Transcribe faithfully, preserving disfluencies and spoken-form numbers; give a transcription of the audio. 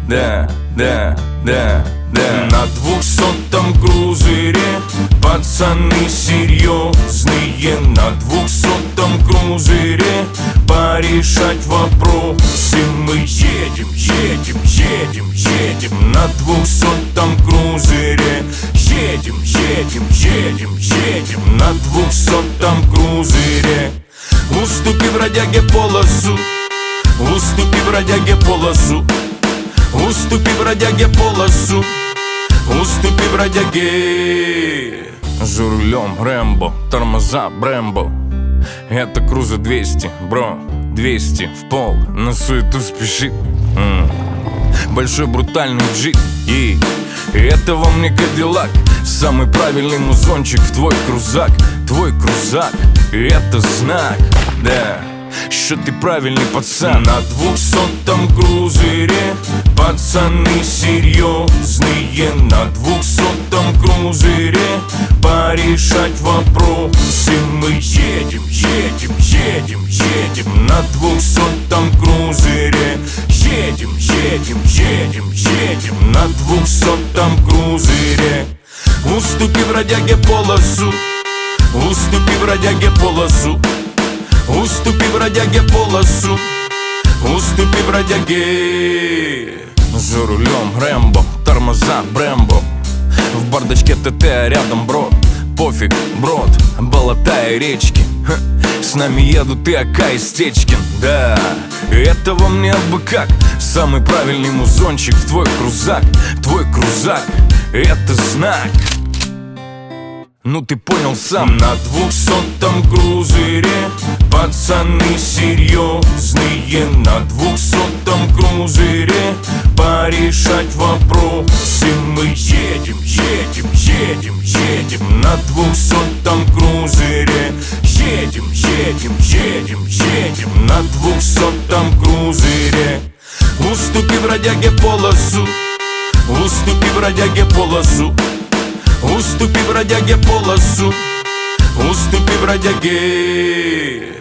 да, да, да, да. На двухсотом крузере пацаны серьезные. На двухсотом крузере порешать вопросы мы едем, едем, едем, едем. На двухсотом крузере едем, едем, едем, едем. На двухсотом крузере. Уступи бродяге полосу, уступи бродяге полосу, уступи бродяге полосу, уступи бродяге. За рулем Рэмбо, тормоза Брэмбо. Это круза двести, бро, двести в пол, на суету спешит. М-м. Большой брутальный джип, и это во мне Кадиллак. Самый правильный музончик в твой крузак. Твой крузак, это знак, да, что ты правильный пацан. На двухсотом крузере пацаны серьезные. На двухсотом крузере порешать вопросы мы едем, едем, едем, едем. На двухсотом крузере едем, едем, едем, едем. На двухсотом крузере. Уступи бродяге полосу, уступи бродяге полосу, уступи бродяге полосу, уступи бродяге. За рулем Рэмбо, тормоза Брэмбо. В бардачке ТТ, а рядом брод. Пофиг, брод, болота и речки. Ха. С нами едут и Ака и Стечкин. Да, это во мне бы как. Самый правильный музончик в твой крузак. Твой крузак, это знак. Ну ты понял сам. На двухсотом крузере пацаны серьезные. На двухсотом крузере порешать вопросы мы едем, едем, едем, едем. На двухсотом крузере едем, едем, едем, едем. На двухсотом крузере. Уступи бродяге полосу, уступи бродяге полосу, уступи бродяге полосу, уступи бродяге.